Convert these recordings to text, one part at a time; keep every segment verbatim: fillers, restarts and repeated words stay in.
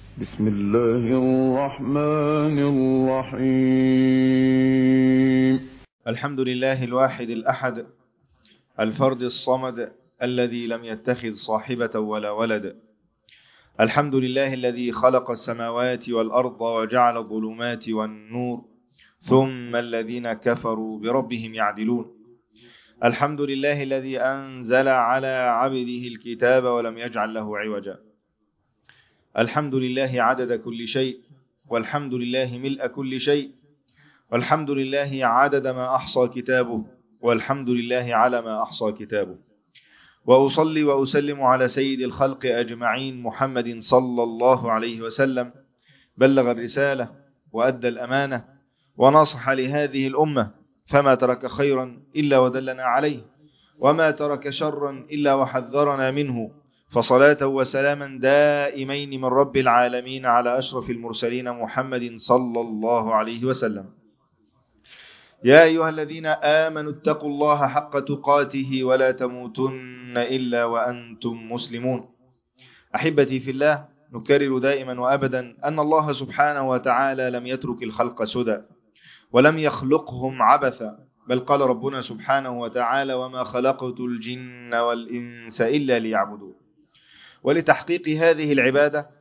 بسم الله الرحمن الرحيم. الحمد لله الواحد الأحد الفرد الصمد الذي لم يتخذ صاحبة ولا ولد. الحمد لله الذي خلق السماوات والأرض وجعل الظلمات والنور ثم الذين كفروا بربهم يعدلون. الحمد لله الذي أنزل على عبده الكتاب ولم يجعل له عوجا. الحمد لله عدد كل شيء، والحمد لله ملء كل شيء، والحمد لله عدد ما أحصى كتابه، والحمد لله على ما أحصى كتابه. وأصلي وأسلم على سيد الخلق أجمعين محمد صلى الله عليه وسلم، بلغ الرسالة وأدى الأمانة ونصح لهذه الأمة، فما ترك خيرا إلا ودلنا عليه، وما ترك شرا إلا وحذرنا منه. فصلاة وسلاما دائمين من رب العالمين على أشرف المرسلين محمد صلى الله عليه وسلم. يا أيها الذين آمنوا اتقوا الله حق تقاته ولا تموتن إلا وأنتم مسلمون. أحبتي في الله، نكرر دائما وأبدا أن الله سبحانه وتعالى لم يترك الخلق سدى ولم يخلقهم عبثا، بل قال ربنا سبحانه وتعالى: وما خلقت الجن والإنس إلا ليعبدون. ولتحقيق هذه العبادة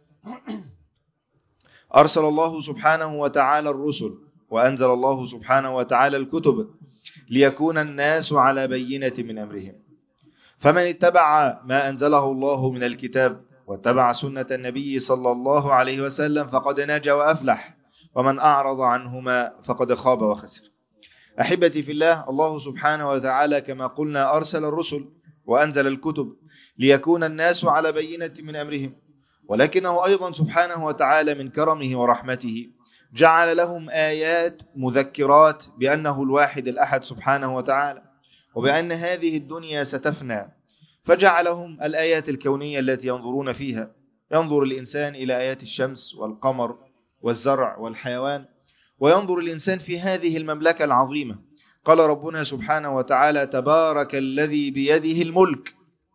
أرسل الله سبحانه وتعالى الرسل، وأنزل الله سبحانه وتعالى الكتب ليكون الناس على بينة من أمرهم. فمن اتبع ما أنزله الله من الكتاب واتبع سنة النبي صلى الله عليه وسلم فقد نجا وأفلح، ومن أعرض عنهما فقد خاب وخسر. أحبتي في الله، الله سبحانه وتعالى كما قلنا أرسل الرسل وأنزل الكتب ليكون الناس على بينة من أمرهم، ولكنه أيضا سبحانه وتعالى من كرمه ورحمته جعل لهم آيات مذكرات بأنه الواحد الأحد سبحانه وتعالى، وبأن هذه الدنيا ستفنى، فجعلهم الآيات الكونية التي ينظرون فيها. ينظر الإنسان إلى آيات الشمس والقمر والزرع والحيوان، وينظر الإنسان في هذه المملكة العظيمة. قال ربنا سبحانه وتعالى: تبارك الذي بيده الملك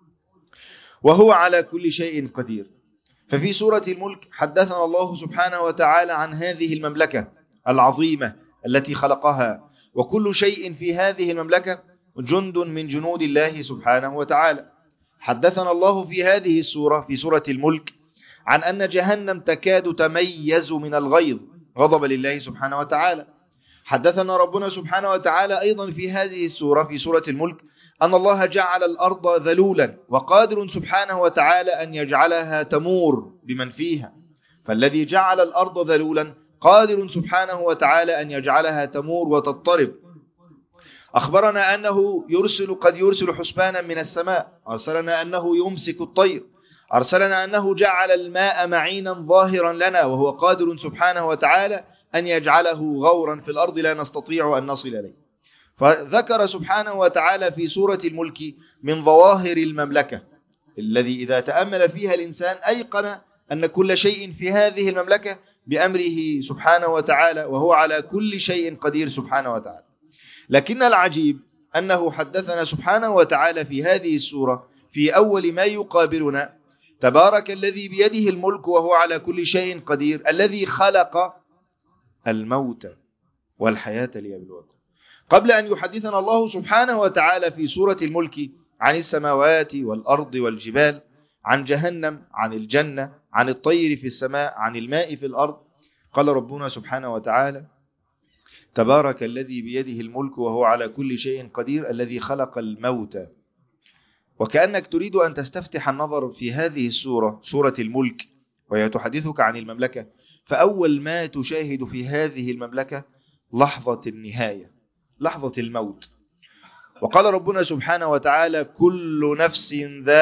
وهو على كل شيء قدير. ففي سورة الملك حدثنا الله سبحانه وتعالى عن هذه المملكة العظيمة التي خلقها، وكل شيء في هذه المملكة جند من جنود الله سبحانه وتعالى. حدثنا الله في هذه السورة في سورة الملك عن أن جهنم تكاد تميز من الغيظ غضب لله سبحانه وتعالى. حدثنا ربنا سبحانه وتعالى أيضا في هذه السورة في سورة الملك أن الله جعل الأرض ذلولا، وقادر سبحانه وتعالى أن يجعلها تمور بمن فيها. فالذي جعل الأرض ذلولا قادر سبحانه وتعالى أن يجعلها تمور وتضطرب. أخبرنا أنه يرسل قد يرسل حسبانا من السماء، أرسلنا أنه يمسك الطير، أرسلنا أنه جعل الماء معينا ظاهرا لنا، وهو قادر سبحانه وتعالى أن يجعله غورا في الأرض لا نستطيع أن نصل إليه. فذكر سبحانه وتعالى في سورة الملك من ظواهر المملكة الذي إذا تأمل فيها الإنسان أيقن أن كل شيء في هذه المملكة بأمره سبحانه وتعالى، وهو على كل شيء قدير سبحانه وتعالى. لكن العجيب أنه حدثنا سبحانه وتعالى في هذه السورة في أول ما يقابلنا: تبارك الذي بيده الملك وهو على كل شيء قدير الذي خلق الموت والحياة ليبلوكم. قبل أن يحدثنا الله سبحانه وتعالى في سورة الملك عن السماوات والأرض والجبال، عن جهنم، عن الجنة، عن الطير في السماء، عن الماء في الأرض، قال ربنا سبحانه وتعالى: تبارك الذي بيده الملك وهو على كل شيء قدير الذي خلق الموت. وكأنك تريد أن تستفتح النظر في هذه السورة سورة الملك وهي تحدثك عن المملكة، فأول ما تشاهد في هذه المملكة لحظة النهاية، لحظة الموت. وقال ربنا سبحانه وتعالى: كل نفس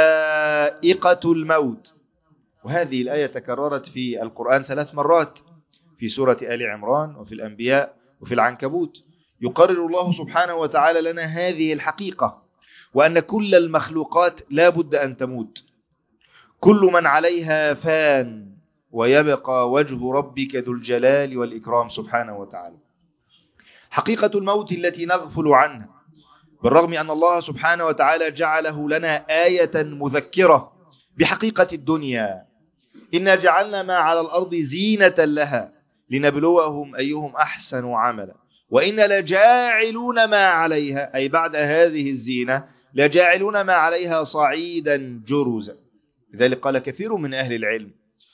ذائقة الموت. وهذه الآية تكررت في القرآن ثلاث مرات، في سورة آل عمران وفي الأنبياء وفي العنكبوت. يقرر الله سبحانه وتعالى لنا هذه الحقيقة، وأن كل المخلوقات لا بد أن تموت. كل من عليها فان ويبقى وجه ربك ذو الجلال والإكرام سبحانه وتعالى. حقيقة الموت التي نغفل عنها، بالرغم أن الله سبحانه وتعالى جعله لنا آية مذكرة بحقيقة الدنيا، إنا جعلنا ما على الأرض زينة لها لنبلوهم أيهم أحسن عملا وإنا لجاعلون ما عليها أي بعد هذه الزينة لجاعلون ما عليها صعيدا جرزا. لذلك قال كثير من أهل العلم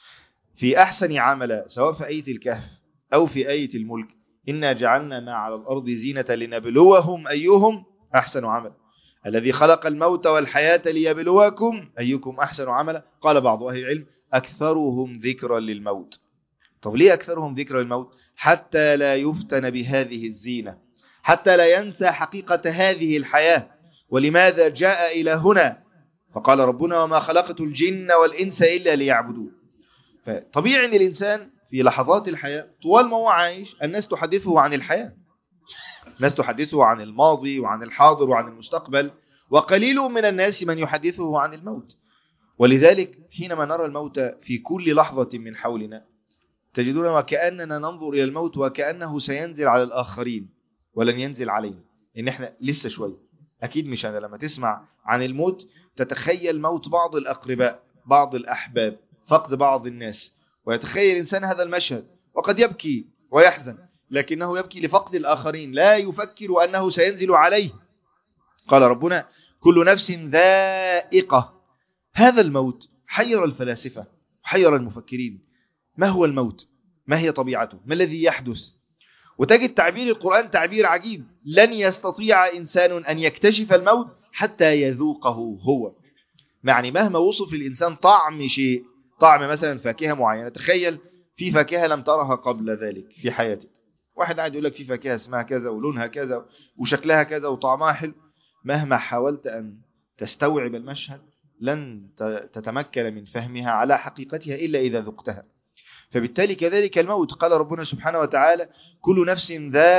في أحسن عملا سواء في آية الكهف أو في آية الملك إنا جعلنا ما على الأرض زينة لنبلوهم أيهم أحسن عملا. الذي خلق الموت والحياة ليبلوكم أيكم أحسن عملا. قال بعض أهل العلم أكثرهم ذكرا للموت. طب ليه أكثرهم ذكرا للموت؟ حتى لا يفتن بهذه الزينة، حتى لا ينسى حقيقة هذه الحياة ولماذا جاء إلى هنا. فقال ربنا وما خلقت الجن والإنس إلا ليعبدون. فطبيعي أن الإنسان في لحظات الحياة طوال ما هو عايش الناس تحدثه عن الحياة، الناس تحدثه عن الماضي وعن الحاضر وعن المستقبل، وقليل من الناس من يحدثه عن الموت. ولذلك حينما نرى الموت في كل لحظة من حولنا تجدون وكأننا ننظر إلى الموت وكأنه سينزل على الآخرين ولن ينزل علينا، إن إحنا لسه شوي. أكيد مش أنا لما تسمع عن الموت تتخيل موت بعض الأقرباء، بعض الأحباب، فقد بعض الناس، ويتخيل الإنسان هذا المشهد وقد يبكي ويحزن، لكنه يبكي لفقد الآخرين لا يفكر أنه سينزل عليه. قال ربنا كل نفس ذائقة. هذا الموت حير الفلاسفة حير المفكرين. ما هو الموت؟ ما هي طبيعته؟ ما الذي يحدث؟ وتجد تعبير القرآن تعبير عجيب. لن يستطيع إنسان أن يكتشف الموت حتى يذوقه هو. يعني مهما وصف الإنسان طعم شيء، طعم مثلا فاكهة معينة، تخيل في فاكهة لم ترها قبل ذلك في حياتك. واحد قاعد يقول لك في فاكهة اسمها كذا ولونها كذا وشكلها كذا وطعمها حلو، مهما حاولت أن تستوعب المشهد لن تتمكن من فهمها على حقيقتها إلا إذا ذقتها. فبالتالي كذلك الموت. قال ربنا سبحانه وتعالى كل نفس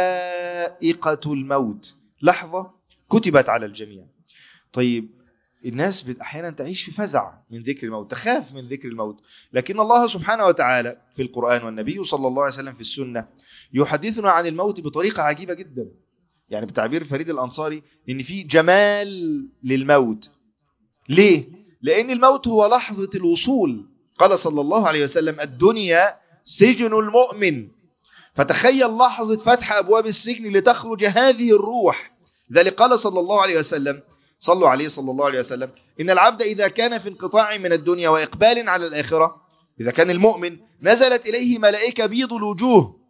ذائقة الموت. لحظة كتبت على الجميع. طيب الناس أحيانا تعيش في فزع من ذكر الموت، تخاف من ذكر الموت، لكن الله سبحانه وتعالى في القرآن والنبي صلى الله عليه وسلم في السنة يحدثنا عن الموت بطريقة عجيبة جدا. يعني بتعبير فريد الأنصاري إن في جمال للموت. ليه؟ لأن الموت هو لحظة الوصول. قال صلى الله عليه وسلم الدنيا سجن المؤمن. فتخيل لحظة فتح أبواب السجن لتخرج هذه الروح. ذلك قال صلى الله عليه وسلم صلوا عليه صلى الله عليه وسلم إن العبد إذا كان في انقطاع من الدنيا وإقبال على الآخرة، إذا كان المؤمن نزلت إليه ملائكة بيض الوجوه.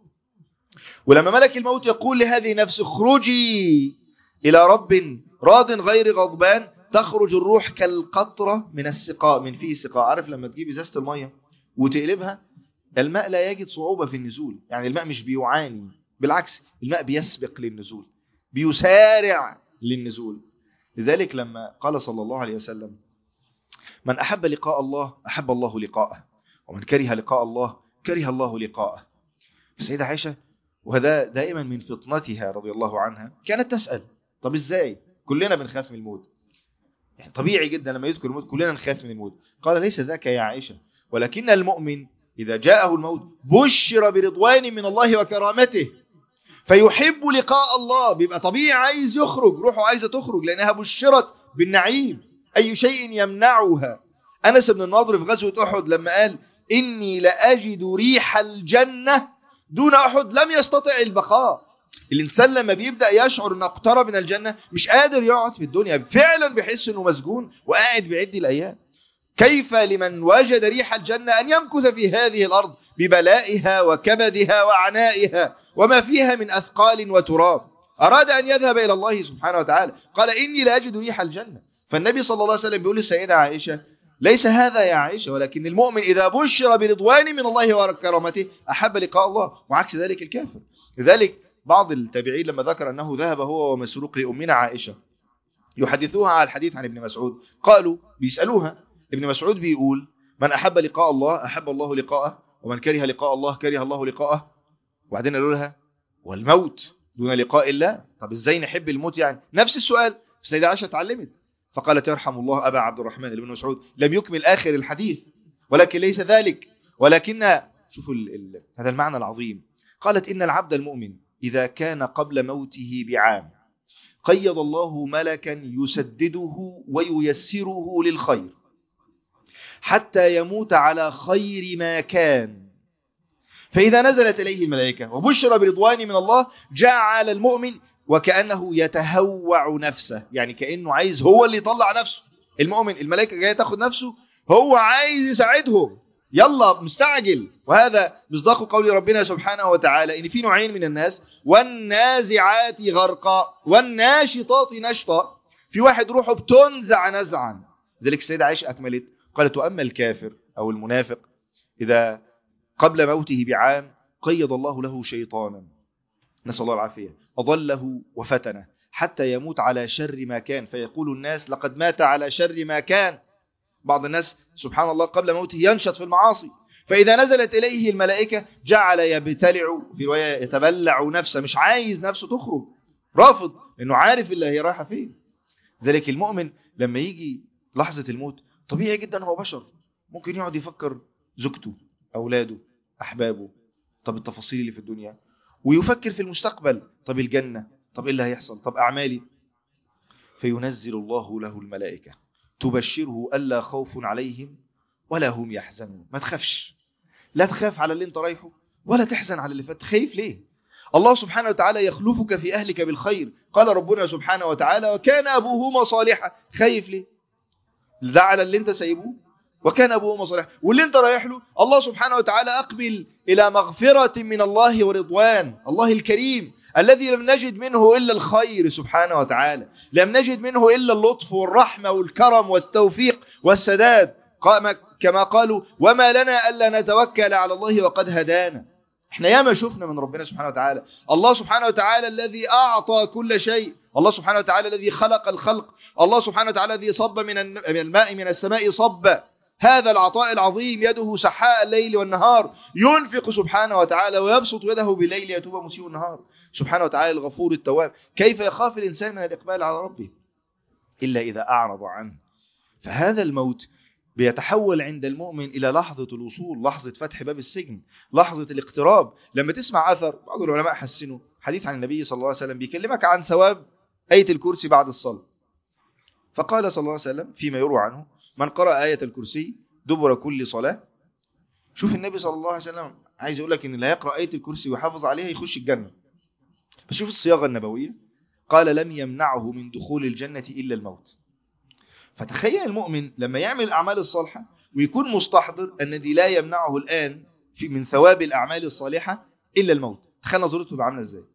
ولما ملك الموت يقول لهذه نفس اخرجي إلى رب راض غير غضبان، تخرج الروح كالقطرة من السقاء، من فيه سقاء. عارف لما تجيب ازازة المية وتقلبها الماء لا يجد صعوبة في النزول، يعني الماء مش بيعاني، بالعكس الماء بيسبق للنزول، بيسارع للنزول. لذلك لما قال صلى الله عليه وسلم من أحب لقاء الله أحب الله لقاءه ومن كره لقاء الله كره الله لقاءه. السيدة عائشة وهذا دائما من فطنتها رضي الله عنها كانت تسأل طب ازاي كلنا بنخاف من الموت؟ يعني طبيعي جدا لما يذكر الموت كلنا نخاف من الموت. قال ليس ذاك يا عائشة، ولكن المؤمن إذا جاءه الموت بشر برضوان من الله وكرامته فيحب لقاء الله. بيبقى طبيعي عايز يخرج، روحه عايزة تخرج لأنها بشرت بالنعيم. أي شيء يمنعها. أنس بن النضر في غزوة أحد لما قال إني لأجد ريح الجنة دون أحد لم يستطع البقاء. الإنسان لما بيبدأ يشعر أنه اقترب من الجنة مش قادر يقعد في الدنيا، فعلا بيحس أنه مسجون وقاعد بعد الأيام. كيف لمن وجد ريح الجنة أن يمكث في هذه الأرض ببلائها وكبدها وعنائها وما فيها من أثقال وتراب. أراد أن يذهب إلى الله سبحانه وتعالى قال إني لا أجد ريح الجنة. فالنبي صلى الله عليه وسلم بيقول للسيدة عائشة ليس هذا يا عائشة، ولكن المؤمن إذا بشر برضوان من الله وكرامته أحب لقاء الله، وعكس ذلك الكافر. لذلك بعض التابعين لما ذكر أنه ذهب هو ومسروق لأمنا عائشة يحدثوها على الحديث عن ابن مسعود، قالوا بيسألوها ابن مسعود بيقول من أحب لقاء الله أحب الله لقاءه ومن كره لقاء الله كره الله لقاءه. وبعدين قالوا لها والموت دون لقاء الله، طب ازاي نحب الموت؟ يعني نفس السؤال. السيدة عائشة تعلمت فقالت يرحم الله أبا عبد الرحمن ابن مسعود. لم يكمل آخر الحديث ولكن ليس ذلك، ولكن شوفوا ال ال هذا المعنى العظيم. قالت إن العبد المؤمن إذا كان قبل موته بعام قيض الله ملكا يسدده وييسره للخير، حتى يموت على خير ما كان. فإذا نزلت إليه الملائكة وبشر برضوان من الله جعل المؤمن وكأنه يتهوع نفسه، يعني كأنه عايز هو اللي يطلع نفسه. المؤمن الملائكة جاية تاخد نفسه، هو عايز يساعدهم، يلا مستعجل. وهذا مصداق قول ربنا سبحانه وتعالى إن في نوعين من الناس: والنازعات غرقا والناشطات نشطا. في واحد روحه بتنزع نزعا. ذلك السيدة عائشة أكملت قالت: وأما الكافر أو المنافق إذا قبل موته بعام قيض الله له شيطانا، نسأل الله العافية، أضله وفتنه حتى يموت على شر ما كان، فيقول الناس لقد مات على شر ما كان. بعض الناس سبحان الله قبل موته ينشط في المعاصي، فإذا نزلت إليه الملائكة جعل يبتلع، في رواية يتبلع نفسه، مش عايز نفسه تخرج، رافض، لأنه عارف اللي هي رايحة فين. ذلك المؤمن لما يجي لحظة الموت طبيعي جدا، هو بشر، ممكن يقعد يفكر زوجته، أولاده، أحبابه، طب التفاصيل اللي في الدنيا، ويفكر في المستقبل، طب الجنة، طب إيه اللي هيحصل، طب أعمالي. فينزل الله له الملائكة تبشره ألا خوف عليهم ولا هم يحزنون. ما تخافش، لا تخاف على اللي انت رايحه ولا تحزن على اللي فات. خايف ليه؟ الله سبحانه وتعالى يخلفك في أهلك بالخير. قال ربنا سبحانه وتعالى: وكان أبوهما صالحا. خايف ليه؟ ده على اللي انت سايبه، وكان أبوهما صالحا، واللي انت رايح له الله سبحانه وتعالى أقبل إلى مغفرة من الله ورضوان الله الكريم الذي لم نجد منه إلا الخير سبحانه وتعالى، لم نجد منه إلا اللطف والرحمة والكرم والتوفيق والسداد، كما قالوا: وما لنا ألا نتوكل على الله وقد هدانا. احنا ياما شفنا من ربنا سبحانه وتعالى. الله سبحانه وتعالى الذي أعطى كل شيء، الله سبحانه وتعالى الذي خلق الخلق، الله سبحانه وتعالى الذي صب من الماء من السماء صبا، هذا العطاء العظيم يده سحاء الليل والنهار، ينفق سبحانه وتعالى ويبسط يده بالليل يتوب مسيء النهار، سبحانه وتعالى الغفور التواب. كيف يخاف الإنسان من الإقبال على ربه إلا إذا أعرض عنه؟ فهذا الموت بيتحول عند المؤمن إلى لحظة الوصول، لحظة فتح باب السجن، لحظة الاقتراب. لما تسمع أثر بعض العلماء حسنوا حديث عن النبي صلى الله عليه وسلم بيكلمك عن ثواب آية الكرسي بعد الصلاة، فقال صلى الله عليه وسلم فيما يروى عنه: من قرأ آية الكرسي دبر كل صلاة. شوف النبي صلى الله عليه وسلم عايز يقول لك إن اللي يقرأ آية الكرسي ويحافظ عليها يخش الجنة. بس شوف الصياغة النبوية، قال: لم يمنعه من دخول الجنة إلا الموت. فتخيل المؤمن لما يعمل الأعمال الصالحة ويكون مستحضر أن الذي لا يمنعه الآن من ثواب الأعمال الصالحة إلا الموت. تخيل نظرته يبقى عامله إزاي،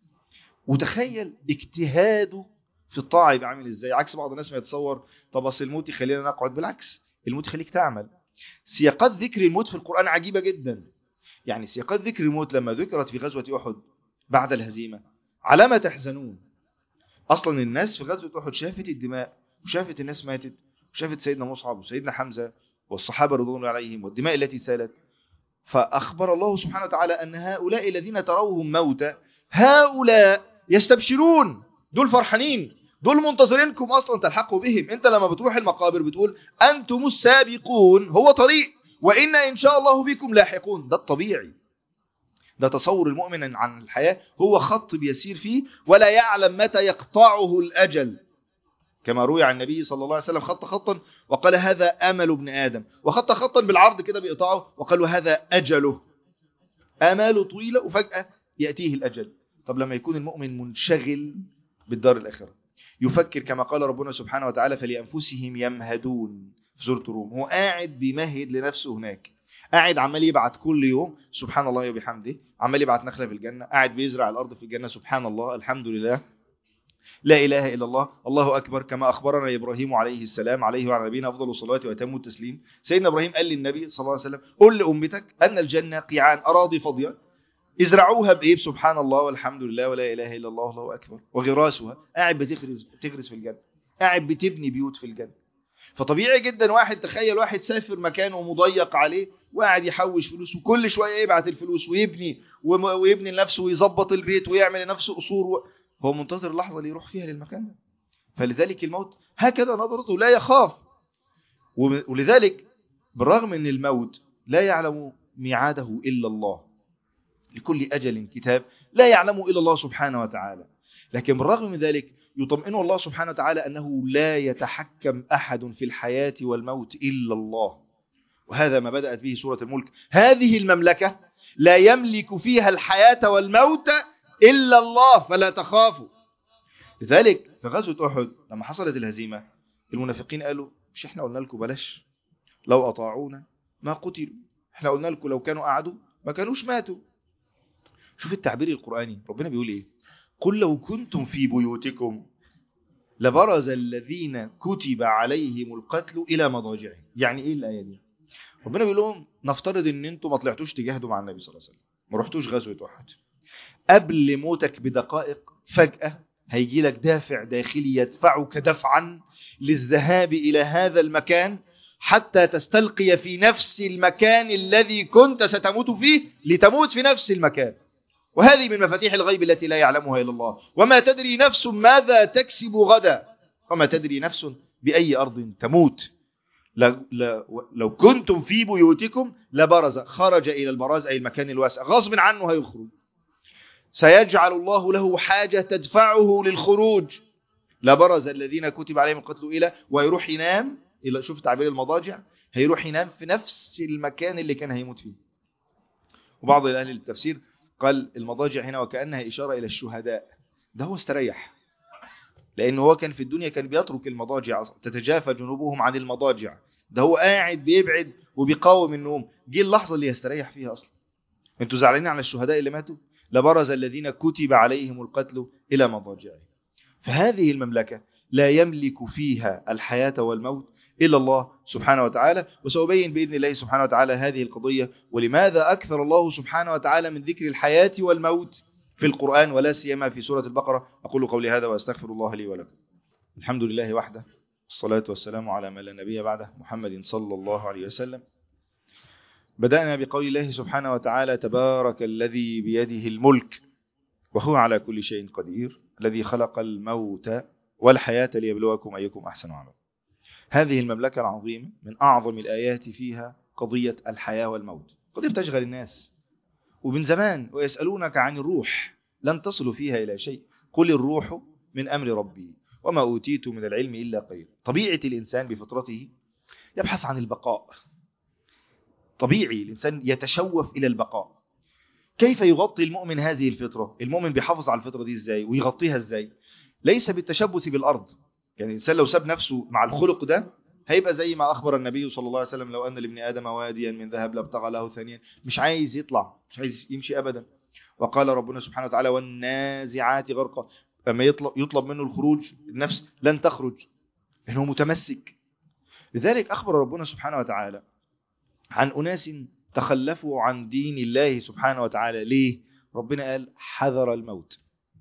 وتخيل اجتهاده في الطاعة يبقى عامل إزاي. عكس بعض الناس ما يتصور طب أصل الموت يخلينا نقعد، بالعكس، الموت يخليك تعمل. سياقات ذكر الموت في القرآن عجيبة جدا. يعني سياقات ذكر الموت لما ذكرت في غزوة أحد بعد الهزيمة: على ما تحزنون. أصلا الناس في غزوة أحد شافت الدماء، وشافت الناس ماتت، وشافت سيدنا مصعب وسيدنا حمزة والصحابة رضوان الله عليهم والدماء التي سالت. فأخبر الله سبحانه وتعالى أن هؤلاء الذين تروهم موتى هؤلاء يستبشرون، دول فرحانين، دول منتظرينكم أصلا تلحقوا بهم. أنت لما بتروح المقابر بتقول أنتم السابقون، هو طريق، وإن إن شاء الله بكم لاحقون. ده الطبيعي، ده تصور المؤمن عن الحياة، هو خط بيسير فيه ولا يعلم متى يقطعه الأجل. كما روي عن النبي صلى الله عليه وسلم: خط خطا وقال هذا أمل ابن آدم، وخط خطا بالعرض كده بيقطعه وقالوا هذا أجله. آماله طويلة وفجأة يأتيه الأجل. طب لما يكون المؤمن منشغل بالدار الآخرة، يفكر كما قال ربنا سبحانه وتعالى: فلأنفسهم يمهدون في سورة الروم، هو قاعد بيمهد لنفسه هناك، قاعد عمال يبعت كل يوم سبحان الله وبحمده، عمال يبعت نخلة في الجنة، قاعد بيزرع الأرض في الجنة، سبحان الله، الحمد لله، لا إله إلا الله، الله أكبر، كما أخبرنا إبراهيم عليه السلام عليه وعلى نبينا أفضل الصلاة وأتم التسليم. سيدنا إبراهيم قال للنبي صلى الله عليه وسلم: قل لأمتك أن الجنة قيعان أراضي فاضية ازرعوها بإيه؟ سبحان الله والحمد لله ولا إله إلا الله والله أكبر، وغراسها، قاعد بتغرس بتغرس في الجنة، قاعد بتبني بيوت في الجنة. فطبيعي جدا واحد، تخيل واحد سافر مكانه مضيق عليه وقاعد يحوش فلوس، وكل شوية يبعت الفلوس ويبني ويبني لنفسه ويظبط البيت ويعمل لنفسه قصور، هو منتظر اللحظة اللي يروح فيها للمكان ده. فلذلك الموت هكذا نظرته، لا يخاف. ولذلك بالرغم ان الموت لا يعلم ميعاده إلا الله، لكل أجل كتاب لا يعلمه إلا الله سبحانه وتعالى، لكن بالرغم من ذلك يطمئنه الله سبحانه وتعالى أنه لا يتحكم أحد في الحياة والموت إلا الله. وهذا ما بدأت به سورة الملك. هذه المملكة لا يملك فيها الحياة والموت إلا الله فلا تخافوا. لذلك في غزوة أحد لما حصلت الهزيمة المنافقين قالوا مش احنا قلنا لكم بلاش، لو أطاعونا ما قتلوا، احنا قلنا لكم لو كانوا قعدوا ما كانوش ماتوا. شوف التعبير القرآني، ربنا بيقول ايه؟ قل لو كنتم في بيوتكم لبرز الذين كتب عليهم القتل إلى مضاجعهم. يعني ايه الآية دي؟ ربنا بيقول لهم نفترض ان انتم ما طلعتوش تجاهدوا مع النبي صلى الله عليه وسلم، ما رحتوش غزوة أحد، قبل موتك بدقائق فجأة هيجي لك دافع داخلي يدفعك دفعا للذهاب إلى هذا المكان حتى تستلقي في نفس المكان الذي كنت ستموت فيه لتموت في نفس المكان. وهذه من مفاتيح الغيب التي لا يعلمها إلا الله. وما تدري نفس ماذا تكسب غدا، وما تدري نفس بأي أرض تموت. لو كنتم في بيوتكم لبرز، خرج إلى البراز أي المكان الواسع، غصب عنه هيخرج. سيجعل الله له حاجة تدفعه للخروج. لبرز الذين كتب عليهم القتل إلى، ويروح ينام إلى، شوف تعبير المضاجع، هيروح ينام في نفس المكان اللي كان هيموت فيه. وبعض أهل التفسير قال المضاجع هنا وكأنها إشارة إلى الشهداء. ده هو استريح، لأنه هو كان في الدنيا كان بيترك المضاجع، تتجافى جنوبهم عن المضاجع. ده هو قاعد بيبعد وبيقاوم النوم، جه اللحظة اللي يستريح فيها أصلا. انتوا زعلانين على الشهداء اللي ماتوا؟ لبرز الذين كتب عليهم القتل إلى مضاجعهم. فهذه المملكة لا يملك فيها الحياة والموت إلا الله سبحانه وتعالى. وسأبين بإذن الله سبحانه وتعالى هذه القضية، ولماذا أكثر الله سبحانه وتعالى من ذكر الحياة والموت في القرآن ولا سيما في سورة البقرة. أقول قولي هذا وأستغفر الله لي ولكم. الحمد لله وحده، الصلاة والسلام على من لا نبي بعده، محمد صلى الله عليه وسلم. بدأنا بقول الله سبحانه وتعالى تبارك الذي بيده الملك وهو على كل شيء قدير، الذي خلق الموت والحياة ليبلوكم أيكم أحسن عملا. هذه المملكة العظيمة من أعظم الآيات فيها قضية الحياة والموت، قضية تشغل الناس ومن زمان. ويسألونك عن الروح لن تصلوا فيها إلى شيء، قل الروح من أمر ربي وما أوتيت من العلم إلا قليلا. طبيعة الإنسان بفطرته يبحث عن البقاء، طبيعي الإنسان يتشوف إلى البقاء. كيف يغطي المؤمن هذه الفطرة؟ المؤمن بيحافظ على الفطرة دي إزاي ويغطيها إزاي؟ ليس بالتشبث بالأرض. يعني الإنسان لو ساب نفسه مع الخلق ده هيبقى زي ما أخبر النبي صلى الله عليه وسلم لو أن لابن آدم واديا من ذهب لابتغى له ثانيا. مش عايز يطلع، مش عايز يمشي أبدا. وقال ربنا سبحانه وتعالى والنازعات غرقا، فما يطلب, يطلب منه الخروج النفس لن تخرج لأنه متمسك. لذلك أخبر ربنا سبحانه وتعالى عن أناس تخلفوا عن دين الله سبحانه وتعالى. ليه؟ ربنا قال حذر الموت.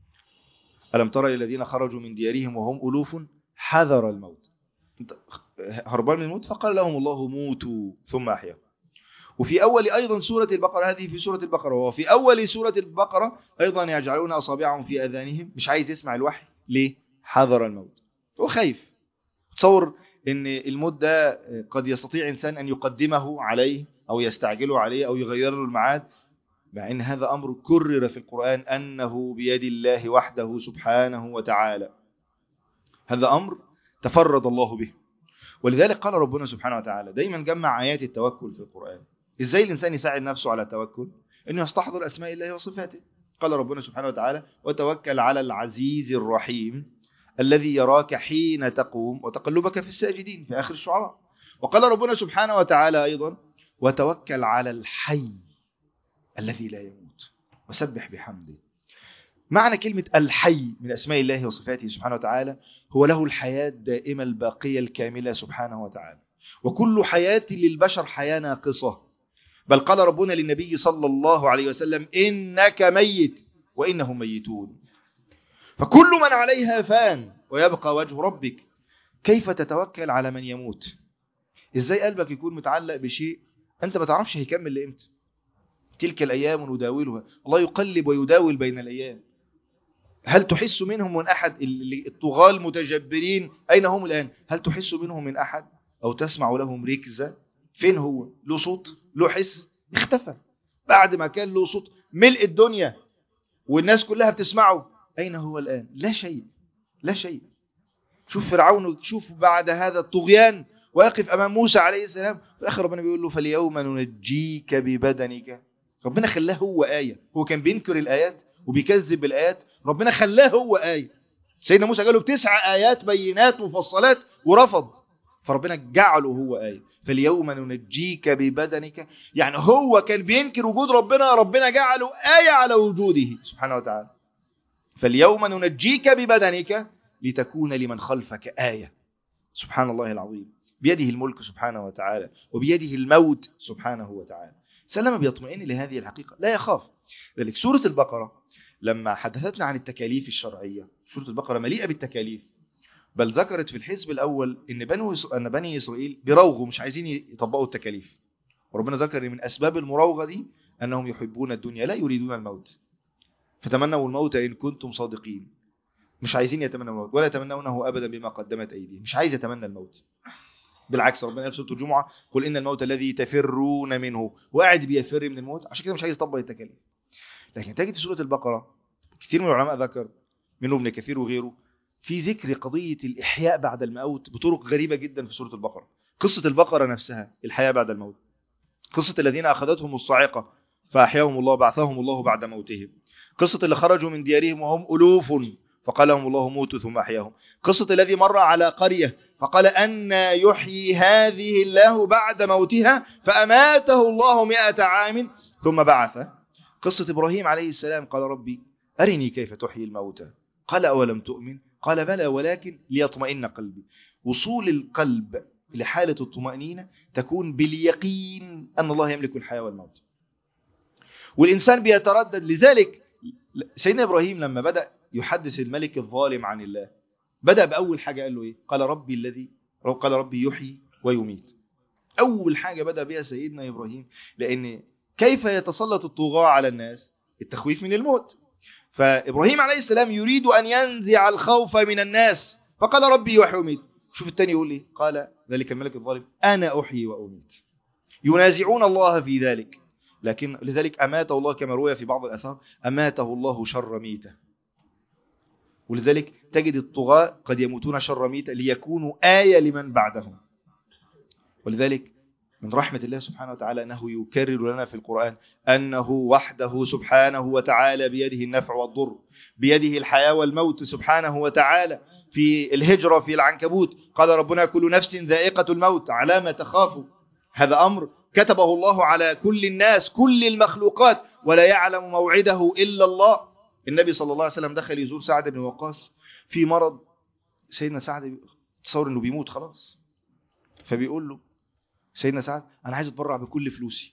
ألم ترى الذين خرجوا من ديارهم وهم ألوف حذر الموت، هربان من الموت فقال لهم الله موتوا ثم أحيا. وفي أول أيضا سورة البقرة، هذه في سورة البقرة، وفي أول سورة البقرة أيضا يجعلون أصابعهم في أذانهم، مش عايز يسمع الوحي. ليه؟ حذر الموت، هو خايف. تصور ان الموت ده قد يستطيع إنسان أن يقدمه عليه أو يستعجله عليه أو يغير له الميعاد، مع أن هذا أمر كرر في القرآن أنه بيد الله وحده سبحانه وتعالى. هذا أمر تفرد الله به. ولذلك قال ربنا سبحانه وتعالى دايما جمع آيات التوكل في القرآن. إزاي الإنسان يساعد نفسه على التوكل؟ إنه يستحضر أسماء الله وصفاته. قال ربنا سبحانه وتعالى وتوكل على العزيز الرحيم الذي يراك حين تقوم وتقلبك في الساجدين في آخر الشعراء. وقال ربنا سبحانه وتعالى أيضا وتوكل على الحي الذي لا يموت وسبح بحمده. معنى كلمة الحي من أسماء الله وصفاته سبحانه وتعالى هو له الحياة الدائمة الباقية الكاملة سبحانه وتعالى. وكل حياة للبشر حياة ناقصة، بل قال ربنا للنبي صلى الله عليه وسلم إنك ميت وإنهم ميتون. فكل من عليها فان ويبقى وجه ربك. كيف تتوكل على من يموت؟ إزاي قلبك يكون متعلق بشيء أنت ما تعرفش هيكمل لإمتى؟ تلك الأيام نداولها، الله يقلب ويداول بين الأيام. هل تحس منهم من أحد؟ الطغاة المتجبرين أين هم الآن؟ هل تحس منهم من أحد أو تسمع لهم ركزة؟ فين هو؟ له صوت؟ له حس؟ اختفى. بعد ما كان له صوت ملء الدنيا والناس كلها بتسمعه، أين هو الآن؟ لا شيء، لا شيء. شوف فرعون، شوف بعد هذا الطغيان ويقف أمام موسى عليه السلام. في الآخر ربنا بيقول له فاليوم ننجيك ببدنك. ربنا خلاه هو آية. هو كان بينكر الآيات وبيكذب بالآيات، ربنا خلاه هو آية. سيدنا موسى قال له بتسع آيات بينات مفصلات ورفض، فربنا جعله هو آية. فاليوم ننجيك ببدنك، يعني هو كان بينكر وجود ربنا، ربنا جعله آية على وجوده سبحانه وتعالى. فاليوم ننجيك ببدنك لتكون لمن خلفك آية. سبحان الله العظيم. بيده الملك سبحانه وتعالى، وبيده الموت سبحانه وتعالى. سلم بيطمئن لهذه الحقيقة، لا يخاف. ذلك سورة البقرة لما حدثتنا عن التكاليف الشرعية، سورة البقرة مليئة بالتكاليف، بل ذكرت في الحزب الأول إن بنو أن بني إسرائيل بيراوغوا مش عايزين يطبقوا التكاليف. وربنا ذكر من أسباب المراوغة دي أنهم يحبون الدنيا لا يريدون الموت، فتمنوا الموت إن كنتم صادقين. مش عايزين يتمنوا الموت ولا يتمنونه أبدا بما قدمت أيديهم. مش عايز يتمنى الموت، بالعكس ربنا قال في سورة الجمعة قل إن الموت الذي تفرون منه، وقاعد بيفر من الموت، عشان كده مش عايز يطبق التكاليف. لكن تجد سورة البقرة كثير من العلماء ذكر منهم ابن كثير وغيره في ذكر قضية الإحياء بعد الموت بطرق غريبة جدا في سورة البقرة. قصة البقرة نفسها الحياة بعد الموت، قصة الذين أخذتهم الصاعقة فأحياهم الله بعثهم الله بعد موتهم، قصة اللي خرجوا من ديارهم وهم ألوف فقال لهم الله موتوا ثم أحياهم، قصة الذي مر على قرية فقال أن يحيي هذه الله بعد موتها فأماته الله مئة عام ثم بعثه، قصة إبراهيم عليه السلام قال ربي أرني كيف تحيي الموتى قال أولم تؤمن قال بلى ولكن ليطمئن قلبي. وصول القلب لحالة الطمأنينة تكون باليقين أن الله يملك الحياة والموت، والإنسان بيتردد. لذلك سيدنا إبراهيم لما بدأ يحدث الملك الظالم عن الله بدأ بأول حاجة قال له إيه؟ قال ربي الذي قال ربي يحيي ويميت. أول حاجة بدأ بها سيدنا إبراهيم، لأن كيف يتسلط الطغاة على الناس؟ التخويف من الموت. فإبراهيم عليه السلام يريد أن ينزع الخوف من الناس فقال ربي يحيي ويميت. شوف الثاني يقول لي قال ذلك الملك الظالم أنا أحيي وأميت. ينازعون الله في ذلك، لكن لذلك أماته الله كما روي في بعض الأثار أماته الله شر ميتة. ولذلك تجد الطغاة قد يموتون شر ميتة ليكونوا آية لمن بعدهم. ولذلك من رحمة الله سبحانه وتعالى أنه يكرر لنا في القرآن أنه وحده سبحانه وتعالى بيده النفع والضر، بيده الحياة والموت سبحانه وتعالى. في الهجرة في العنكبوت قال ربنا كل نفس ذائقة الموت على ما تخافوا. هذا أمر كتبه الله على كل الناس كل المخلوقات ولا يعلم موعده إلا الله. النبي صلى الله عليه وسلم دخل يزور سعد بن وقاص في مرض، سيدنا سعد تصور أنه بيموت خلاص، فبيقول له سيدنا سعد أنا عايز أتبرع بكل فلوسي،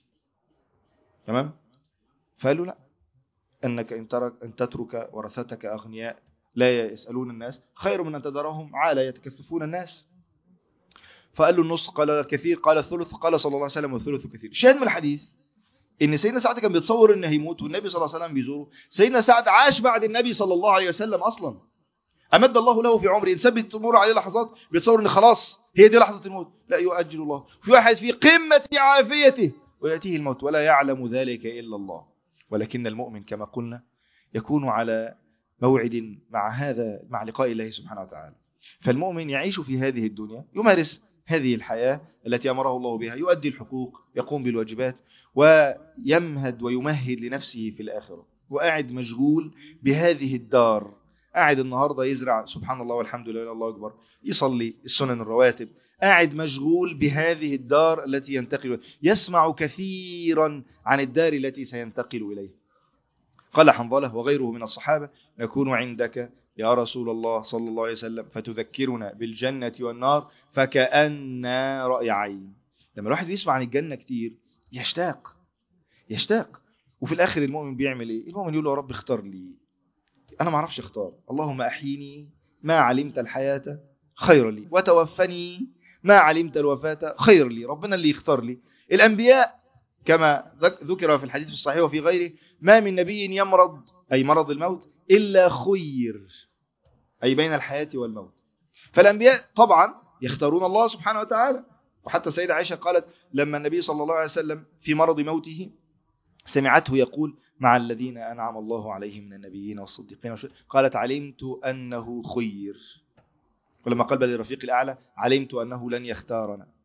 تمام؟ فقال له لا، أنك إن, ترك أن تترك ورثتك أغنياء لا يسألون الناس خير من أن تدرهم عالى يتكففون الناس. فقال له النص، قال الكثير، قال الثلث، قال صلى الله عليه وسلم والثلث كثير. شاهد من الحديث إن سيدنا سعد كان بيتصور إنه هيموت والنبي صلى الله عليه وسلم بيزوره. سيدنا سعد عاش بعد النبي صلى الله عليه وسلم أصلا، أمد الله له في عمره. إنسان بتمر عليه لحظات بيتصور إن خلاص هي دي لحظة الموت، لا يؤجل الله. في واحد في قمة عافيته ويأتيه الموت ولا يعلم ذلك إلا الله. ولكن المؤمن كما قلنا يكون على موعد مع هذا مع لقاء الله سبحانه وتعالى. فالمؤمن يعيش في هذه الدنيا، يمارس هذه الحياة التي أمره الله بها، يؤدي الحقوق، يقوم بالواجبات، ويمهد ويمهد لنفسه في الآخرة، وقاعد مشغول بهذه الدار. قاعد النهاردة يزرع سبحان الله والحمد لله الله أكبر، يصلي السنن الرواتب، قاعد مشغول بهذه الدار التي ينتقل، يسمع كثيرا عن الدار التي سينتقل إليها. قال حنظلة وغيره من الصحابة نكون عندك يا رسول الله صلى الله عليه وسلم فتذكرنا بالجنة والنار فكأن رأي عين. لما الواحد بيسمع عن الجنة كتير يشتاق يشتاق وفي الآخر المؤمن بيعمل إيه؟ المؤمن يقول له يا رب اختار لي، أنا ما أعرفش اختار، اللهم أحيني ما علمت الحياة خير لي وتوفني ما علمت الوفاة خير لي. ربنا اللي يختار لي. الأنبياء كما ذكر في الحديث الصحيح وفي غيره ما من نبي يمرض أي مرض الموت إلا خير، أي بين الحياة والموت. فالأنبياء طبعا يختارون الله سبحانه وتعالى. وحتى سيدة عائشة قالت لما النبي صلى الله عليه وسلم في مرض موته سمعته يقول مع الذين أنعم الله عليهم من النبيين والصديقين، قالت علمت أنه خير. ولما قال للرفيق الأعلى علمت أنه لن يختارنا.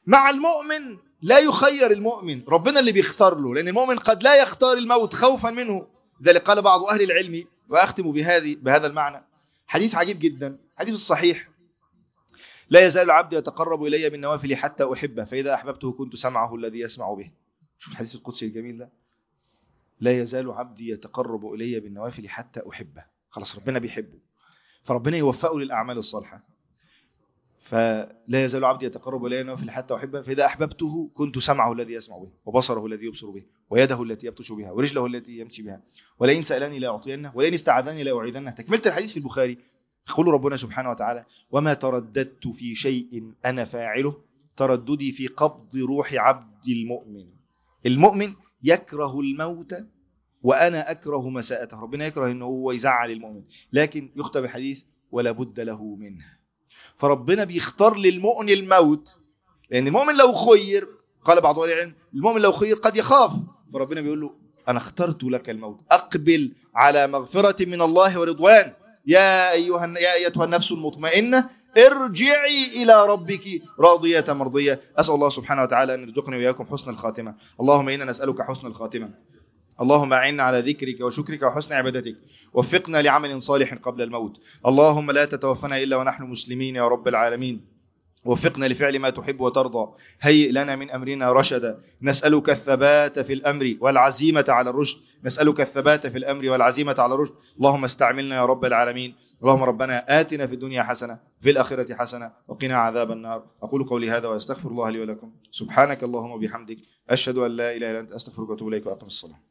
مع المؤمن لا يخير المؤمن، ربنا اللي بيختار له، لأن المؤمن قد لا يختار الموت خوفا منه. ذلك قال بعض أهل العلم، وأختم بهذه بهذا المعنى، حديث عجيب جدا، حديث الصحيح: لا يزال العبد يتقرب إلي بالنوافل حتى أحبه، فإذا أحببته كنت سمعه الذي يسمع به. شوف الحديث القدسي الجميل ده، لا يزال عبدي يتقرب إلي بالنوافل حتى أحبه. خلاص ربنا بيحبه، فربنا يوفقه للأعمال الصالحة. فلا يزال عبدي يتقرب إلي بالنوافل حتى أحبه، فإذا أحببته كنت سمعه الذي يسمع به، وبصره الذي يبصر به، ويده التي يبطش بها، ورجله التي يمشي بها، ولئن سألني لا أعطينه، ولئن استعاذني لا أعيذنه. تكملة الحديث في البخاري. يقول ربنا سبحانه وتعالى: وما ترددت في شيء أنا فاعله ترددي في قبض روح عبد المؤمن. المؤمن يكره الموت وأنا أكره مساءته. ربنا يكره أنه هو يزعل المؤمن، لكن يختم الحديث: ولا بد له منه. فربنا بيختار للمؤمن الموت، لأن المؤمن لو خير، قال بعض أهل العلم، المؤمن لو خير قد يخاف، فربنا بيقول له: أنا اخترت لك الموت، أقبل على مغفرة من الله ورضوان، يا أيها يا أيتها النفس المطمئنة ارجعي إلى ربك راضية مرضية. أسأل الله سبحانه وتعالى أن يرزقني وإياكم حسن الخاتمة. اللهم إنا نسألك حسن الخاتمة. اللهم أعنا على ذكرك وشكرك وحسن عبادتك. وفقنا لعمل صالح قبل الموت. اللهم لا تتوفنا إلا ونحن مسلمين يا رب العالمين. وفقنا لفعل ما تحب وترضى. هيئ لنا من أمرنا رشدا. نسألك الثبات في الأمر والعزيمة على الرشد. نسألك الثبات في الأمر والعزيمة على الرشد. اللهم استعملنا يا رب العالمين. اللهم ربنا آتنا في الدنيا حسنة في الآخرة حسنة وقنا عذاب النار. أقول قولي هذا وأستغفر الله لي ولكم. سبحانك اللهم وبحمدك، أشهد أن لا إله إلا أنت، أستغفرك وأتوب إليك، وأقم الصلاة.